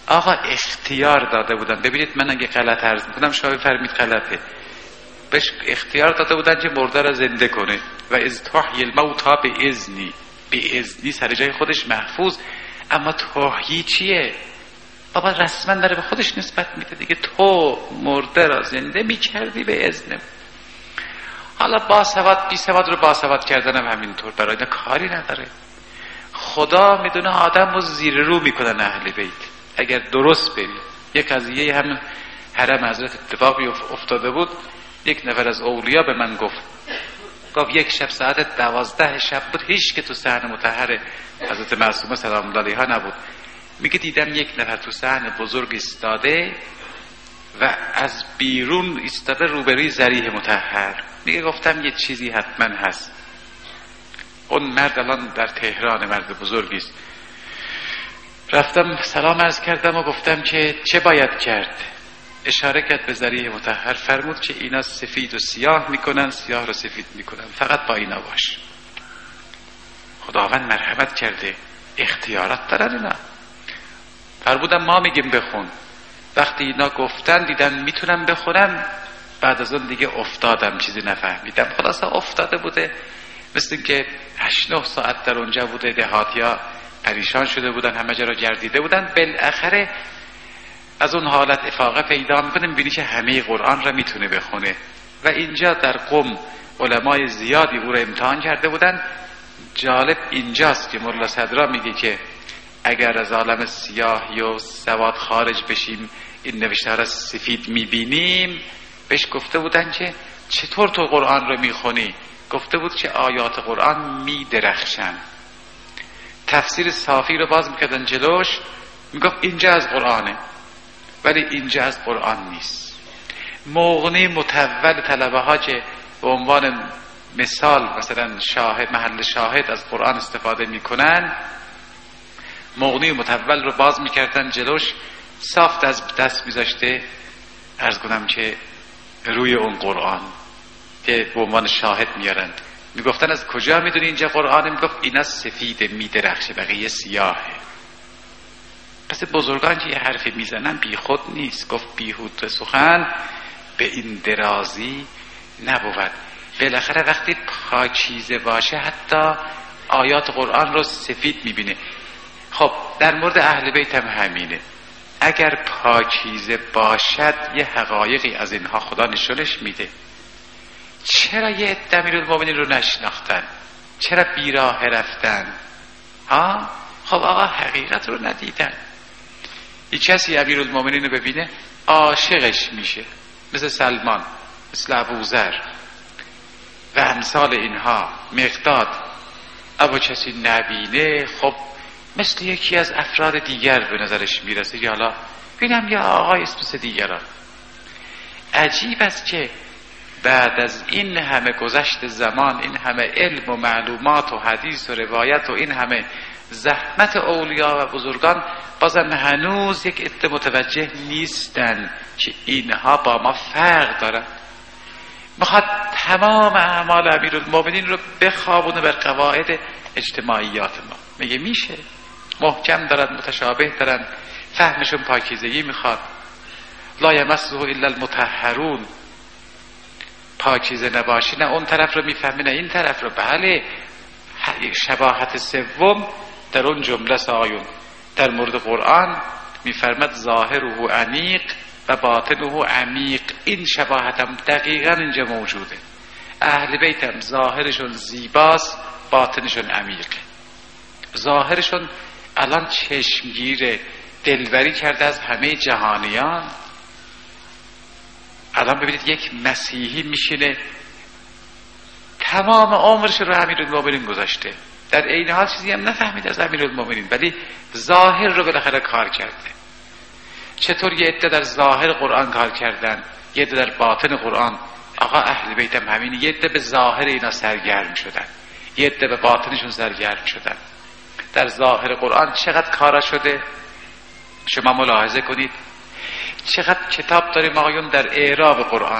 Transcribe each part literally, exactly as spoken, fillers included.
آقا اختیار داده بودن. ببینید من اگه غلط عرض میکنم شاید فرمید غلطه، بهش اختیار داده بودن که مرده را زنده کنه و از تحیی الموتا به اذنی، به اذنی سر جای خودش محفوظ. اما تحیی چیه؟ بابا رسما داره به خودش نسبت میده دیگه، تو مرده را زنده میکردی به اذنم. حالا باسواد بی سواد رو باسواد کردنم همینطور، برای اینا کاری نداره. خدا میدونه آدم رو زیر رو میکنن اهل بیت اگر درست بری. یک قضیه هم حرم حضرت اتفاقی افتاده بود، یک نفر از اولیا به من گفت گفت یک شب ساعت دوازده شب بود، هیچ که تو صحن مطهر حضرت معصومه سلام الله علیها نبود. میگه دیدم یک نفر تو صحن بزرگ ایستاده و از بیرون ایستاده روبروی ذریح مطهر. میگه گفتم یه چیزی حتما هست. اون مرد الان در تهران، مرد بزرگی است. رفتم سلام عرض کردم و گفتم که چه باید کرد؟ اشاره کرد به ذریح مطهر، فرمود که اینا سفید و سیاه میکنن، سیاه رو سفید میکنن، فقط با اینا باش. خداوند مرحمت کرده، اختیارات دارن اینا. فرمودم ما میگیم بخون. وقتی اینا گفتن دیدن میتونم بخونم، بعد از اون دیگه افتادم، چیزی نفهمیدم. خلاصه افتاده بوده، مثل که هشت نه ساعت در اونجا بوده. دهاتیا پریشان شده بودن، همه جا را گردیده بودن. بالاخره از اون حالت افاقه پیدا میکنه، میبینی که همه قرآن را میتونه بخونه. و اینجا در قم علمای زیادی او را امتحان کرده بودن. جالب اینجاست که مولا صدرا میگه که اگر از عالم سیاهی و سواد خارج بشیم این نوشته را سفید میبینیم. بهش گفته بودن که چطور تو قرآن رو میخونی؟ گفته بود که آیات قرآن میدرخشن. تفسیر صافی رو باز میکردن جلوش، میگفت اینجا از قرآنه، ولی اینجا از قرآن نیست. مغنی متول طلبه ها که به عنوان مثال مثلا شاهد، محل شاهد از قرآن استفاده میکنن، مغنی متول رو باز میکردن جلوش، صاف از دست میذاشته، عرض کنم که روی اون قرآن که به عنوان شاهد میارن. میگفتن از کجا میدونی اینجا قرآن؟ میگفت اینا سفیده میدرخشه، بقیه سیاهه. پس بزرگان که یه حرفی میزنن بی خود نیست. گفت بیهوده سخن به این درازی نبود. بالاخره وقتی پاکیزه باشه حتی آیات قرآن رو سفید میبینه. خب در مورد اهل بیت هم همینه. اگر پاکیزه باشد یه حقایقی از اینها خدا نشونش میده. چرا یه عده امیرالمومنین رو نشناختن؟ چرا بیراه رفتن؟ ها؟ خب آقا حقیقت رو ندیدن. یه کسی امیرالمومنین رو ببینه عاشقش میشه، مثل سلمان، مثل ابوذر و امثال اینها. مقداد ابو کسی نبینه، خب مثل یکی از افراد دیگر به نظرش میرسه که حالا ببینم یا آقای اسم دیگران. عجیب است که بعد از این همه گذشت زمان، این همه علم و معلومات و حدیث و روایت و این همه زحمت اولیاء و بزرگان، بازم هنوز یک عده متوجه نیستن که اینها با ما فرق دارن. میخواد تمام اعمال امیرالمومنین رو بخوابونه بر قواعد اجتماعیات ما. میگه میشه؟ محکم دارن، متشابه دارن، فهمشون پاکیزگی میخواد. لا یمسه الا المطهرون. پاکیزه نباشی نه اون طرف رو میفهمی نه این طرف رو. بله شباهت سوم در اون جمله سایون در مورد قرآن میفرمد ظاهره عمیق و باطنه عمیق. این شباهت هم دقیقا اینجا موجوده. اهل بیت هم ظاهرشون زیباست، باطنشون عمیقه. ظاهرشون الان چشمگیره، دلبری کرده از همه جهانیان. الان ببینید یک مسیحی میشینه تمام عمرش رو امیرالمومنین گذاشته، در عین حال چیزی هم نفهمید از امیرالمومنین، ولی ظاهر رو بالاخره کار کرده. چطور یه عده در ظاهر قرآن کار کردن، یه عده در باطن قرآن. آقا اهل بیت هم همین، یه عده به ظاهر اینا سرگرم شدن، یه عده به باطنشون سرگرم شدن. در ظاهر قرآن چقدر کارا شده شما ملاحظه کنید. چقدر کتاب داریم آقایون در اعراب قرآن،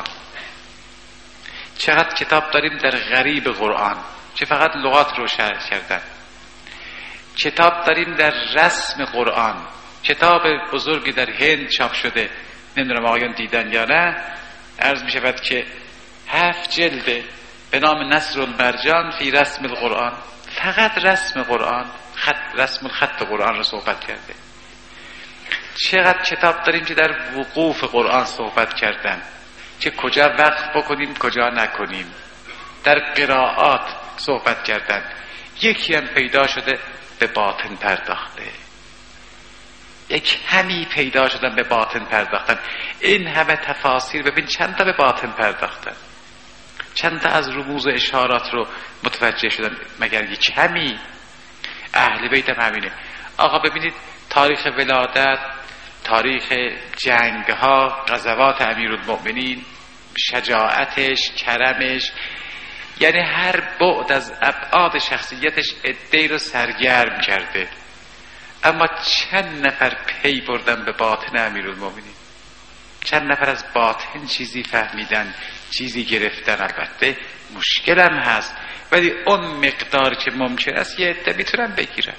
چقدر کتاب داریم در غریب قرآن که فقط لغات رو شرح کردن. کتاب داریم در رسم قرآن کتاب بزرگی در هند چاپ شده، نمیدونم آقایان دیدن یا نه، عرض می شود که هفت جلده به نام نصر المرجان فی رسم القرآن، فقط رسم قرآن، خط رسم الخط قرآن رو صحبت کرده. چقدر کتاب داریم که در وقوف قرآن صحبت کردن، که کجا وقف بکنیم کجا نکنیم، در قرائات صحبت کردن. یکی هم پیدا شده به باطن پرداخته، یک همی پیدا شدن به باطن پرداختن. این همه تفاسیر ببین چند تا به باطن پرداختن، چند تا از رموز و اشارات رو متوجه شدن، مگر یک همی. اهل بیت هم همینه. آقا ببینید تاریخ ولادت، تاریخ جنگ ها، غزوات امیرالمؤمنین، شجاعتش، کرمش، یعنی هر بعد از ابعاد شخصیتش عده‌ای رو سرگرم کرده. اما چند نفر پی بردن به باطن امیرالمؤمنین؟ چند نفر از باطن چیزی فهمیدن، چیزی گرفتن؟ البته مشکل هم هست، ولی اون مقدار که ممکن است یه عده میتونن بگیرن.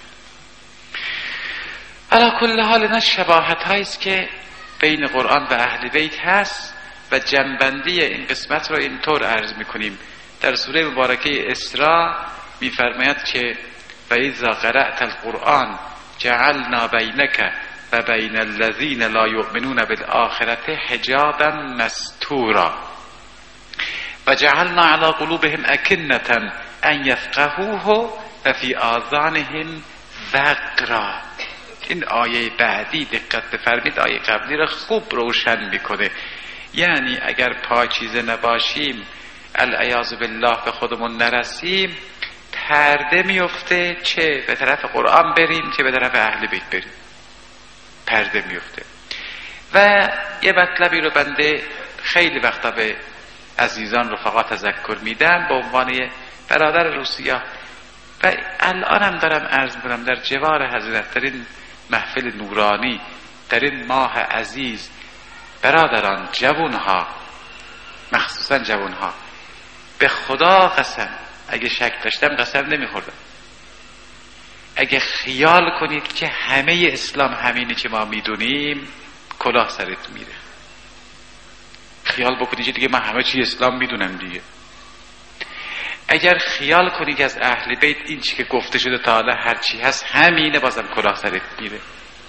علی کل حال اینا شباهت هاییست که بین قرآن و اهل بیت هست و جنبندی این قسمت رو اینطور عرض میکنیم. در سوره مبارکه اسراء میفرماید که و اذا قرأت القرآن جعلنا بینک و بین الذین لا یؤمنون بالآخرة حجابا مستورا و جعلنا علی قلوبهم اکنة ان یفقهوه و فی آذانهم وقرا. این آیه بعدی دقت بفرمید، آیه قبلی را خوب روشن میکنه. یعنی اگر پاکیزه نباشیم، العیاذ بالله به خودمون نرسیم، پرده میفته، چه به طرف قرآن بریم چه به طرف اهل بیت بریم، پرده میفته. و یه مطلبی رو بنده خیلی وقتا به عزیزان رفقا تذکر میدم به عنوان برادر روسیه و الان هم دارم عرض میکنم در جوار حضرت، در این محفل نورانی، در این ماه عزیز، برادران، جوانها، مخصوصا جوانها، به خدا قسم اگه شک داشتم قسم نمیخوردم، اگه خیال کنید که همه اسلام همینی که ما میدونیم، کلاه سرت میره. خیال بکنید دیگه من همه چی اسلام میدونم دیگه. اگر خیال کنید از اهل بیت این چی که گفته شده تا حالا هر چی هست همینه، بازم کلاه سرت میره.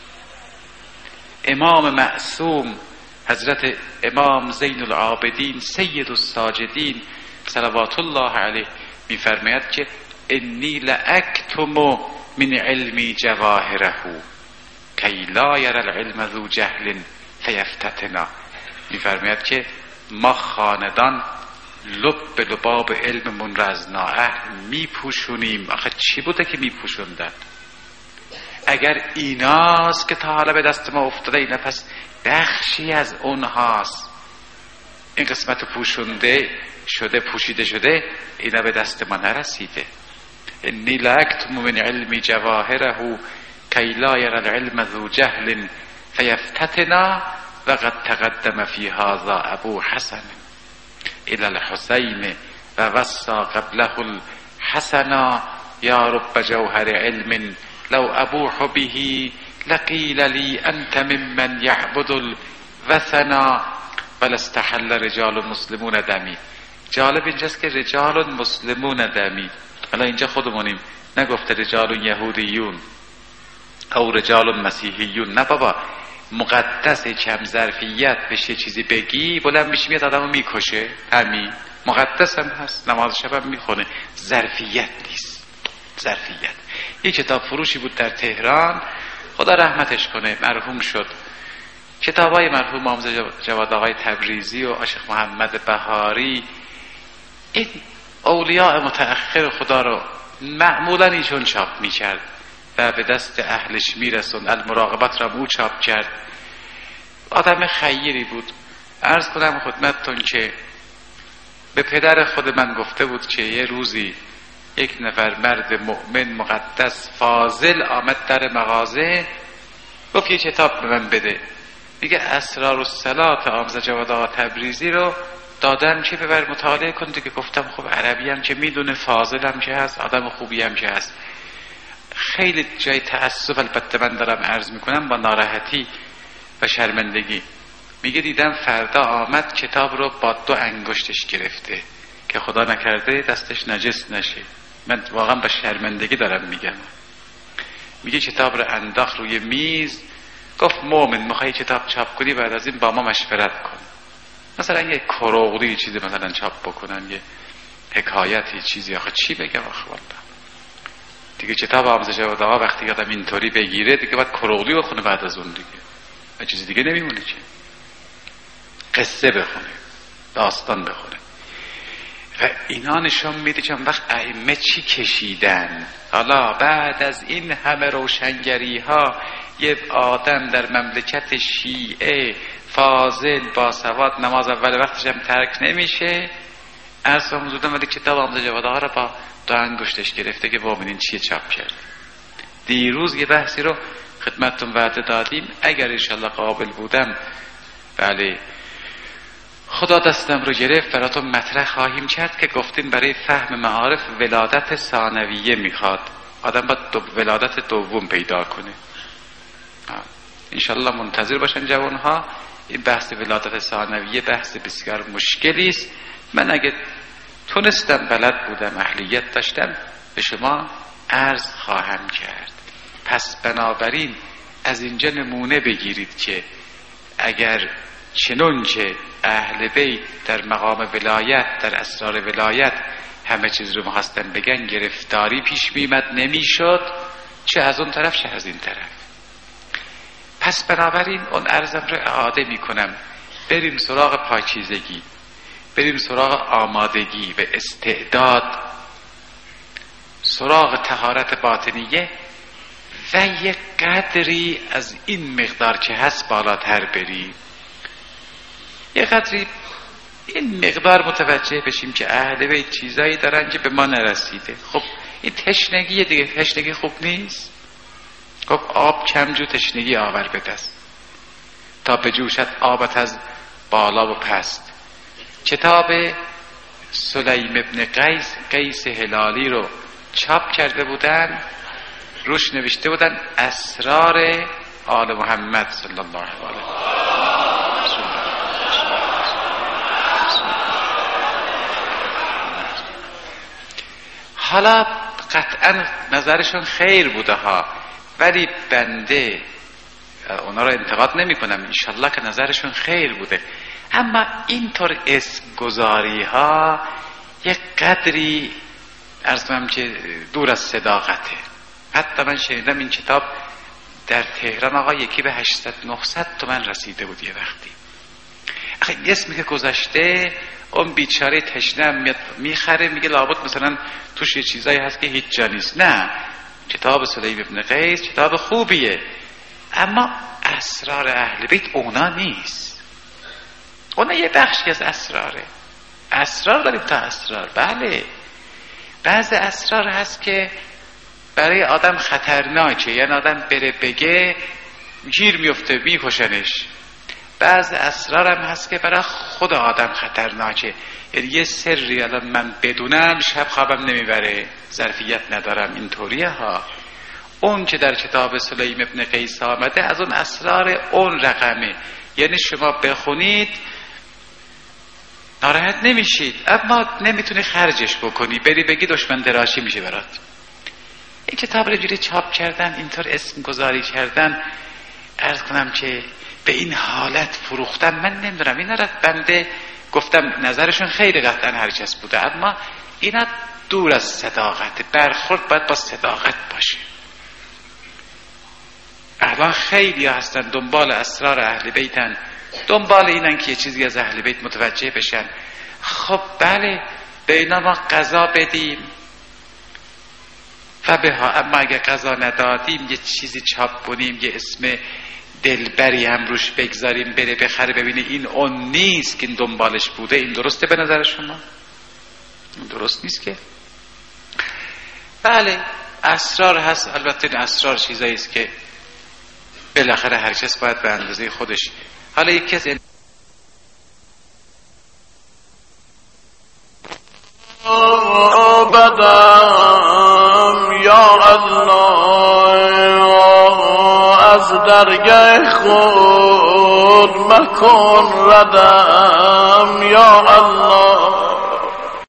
امام معصوم حضرت امام زین العابدین سید الساجدین صلوات الله علیه میفرماید که انی لأکتم من علمی جواهره کی لا یری العلم ذو جهل فیفتتنا. میفرماید که ما خاندان لب لباب علممون را از نااهل میپوشونیم. آخه چی بوده که میپوشوندن؟ اگر ایناست که تا حالا به دست ما افتاده، اینا پس بخشی از اونهاست. این قسمت پوشونده شده، پوشیده شده، اینا به دست ما نرسیده. انی لأکتم من علمی جواهره کی لا یری العلم ذو جهل فیفتتنا و قد تقدم فی هذا ابو حسن الى الحسین و وصا قبله الحسنا یا رب جوهر علم لو ابوح به لقیل لی انت ممن یعبد الوثنا بل استحل رجال مسلمون دمی. جالب اینجاست که رجال مسلمون دمی، حالا اینجا خودمونیم، نگفته رجال یهودیون او رجال مسیحیون. نه بابا، مقدس کم ظرفیت بشه چیزی بگی بلند میشه میاد آدمو میکشه. همین مقدس هم هست، نماز شب هم میخونه، ظرفیت نیست. ظرفیت. یک کتاب فروشی بود در تهران، خدا رحمتش کنه، مرحوم شد. کتابای مرحوم امام جواد آقای تبریزی و عاشق محمد بهاری، این اولیاء متأخر خدا رو معمولا ایشون چاپ میکرد و به دست اهلش میرسون. المراقبت را او چاپ کرد. آدم خیری بود. عرض کنم خدمتتون که به پدر خود من گفته بود که یه روزی یک نفر مرد مؤمن مقدس فاضل آمد در مغازه، گفت یه کتاب به من بده. میگه اسرار الصلات آموزه جواد آقا تبریزی رو دادم که ببر مطالعه کن دیگه. گفتم خب عربی هم که میدونه، فاضل هم که هست، آدم خوبی هم که هست. خیلی جای تأسف البته من دارم عرض میکنم با ناراحتی و شرمندگی، میگه دیدم فردا آمد کتاب رو با دو انگشتش گرفته که خدا نکرده دستش نجس نشه. من واقعا با شرمندگی دارم میگم. میگه کتاب رو انداخت روی میز، گفت مومن میخوای کتاب چاپ کنی بعد از این با ما مشورت کن، مثلا یه کروغلی چیزی مثلا چاپ بکنن، یه حکایتی چیزی. آخه چی بگم آخه والله دیگه کتاب آموزش وداع وقتی آدم اینطوری بگیره دیگه باید کروغلی بخونه بعد از اون دیگه و چیزی دیگه نمیمونه که قصه بخونه، داستان بخونه. و اینا نشون میده که وقت ائمه چی کشیدن. حالا بعد از این همه روشنگری ها یه آدم در مملکت شیعه فاضل با سواد نماز اول وقتش هم ترک نمیشه، از حضورم ولی کتاب آموزش وداع رو با دو انگشتش گرفته که ببینین چیه چاپ کرد. دیروز یه بحثی رو خدمتتون وعده دادیم، اگر انشالله قابل بودم بله خدا دستم رو گرفت براتون مطرح خواهیم کرد که گفتیم برای فهم معارف ولادت ثانویه میخواد، آدم باید دو ولادت دوم پیدا کنه. انشالله منتظر باشن جوانها. این بحث ولادت ثانویه بحث بسیار مشکلی است. من اگه تونستم بلد بودم اهلیت داشتم به شما عرض خواهم کرد. پس بنابراین از اینجا نمونه بگیرید که اگر چنون که اهل بیت در مقام ولایت در اسرار ولایت همه چیز رو می‌خواستن بگن، گرفتاری پیش میمد نمیشد، چه از اون طرف چه از این طرف. پس بنابراین اون عرضم رو اعاده میکنم، بریم سراغ پاکیزگی، بریم سراغ آمادگی و استعداد، سراغ طهارت باطنیه و یک قدری از این مقدار که هست بالاتر بریم، یک قدری این مقدار متوجه بشیم که اهل بیت چیزایی دارن که به ما نرسیده. خب این تشنگی دیگه، تشنگی خوب نیست. خب آب کم جو تشنگی آور به دست تا بجوشد آبت از بالا و پست. کتاب سلیم ابن قیس قیس هلالی رو چاپ کرده بودن، روش نوشته بودن اسرار آل محمد صلی الله علیه و سلم. حالا قطعا نظرشون خیر بوده ها، ولی بنده اونا رو انتقاد نمی کنم، انشالله که نظرشون خیر بوده، اما اینطور اسم گذاری ها یک قدری عرض کنم که دور از صداقته. حتی من شنیدم این کتاب در تهران آقا یکی به هشتصد نهصد تومن رسیده بود یه وقتی. آخه اسمی که گذاشته اون بیچاره تشنه میاد میخره، میگه لابد مثلا توش یه چیزایی هست که هیچ جا نیست. نه، کتاب سلیم ابن قیس کتاب خوبیه، اما اسرار اهل بیت اونا نیست. اونا یه بخشی از اسراره. اسرار داریم تا اسرار، بله. بعض اسرار هست که برای آدم خطرناکه، یعنی آدم بره بگه گیر میفته میکشنش. بعض اسرار هم هست که برای خود آدم خطرناکه، یعنی یه سری الان من بدونم شب خوابم نمیبره، ظرفیت ندارم، اینطوریه ها. اون که در کتاب سلیم ابن قیس آمده از اون اسرار اون رقمه، یعنی شما بخونید ناراحت نمیشید، اما نمیتونی خرجش بکنی، بری بگی دشمن دراشی میشه برات. این کتاب رو جوری چاپ کردن، اینطور اسم گذاری کردن، عرض کنم که به این حالت فروختن. من نمیدونم اینا را بنده گفتم نظرشون خیلی قطعا هرچس بوده، اما اینا دور از صداقت. برخورد باید با صداقت باشه. الان خیلی هستن دنبال اسرار اهل بیتن، دنبال اینن که یه چیزی از اهل بیت متوجه بشن. خب بله، به اینا ما قضا بدیم و به ها، اما اگه قضا ندادیم یه چیزی چاپ کنیم، یه اسم دلبری هم روش بگذاریم بره بخره ببینه این اون نیست که این دنبالش بوده، این درسته به نظر شما؟ این درست نیست که. بله اسرار هست، البته این اسرار چیزایی است که بالاخره هر کس باید به اندازه خودش. حالا یک کس بدم یا الله درگه خود مکن ردم یا الله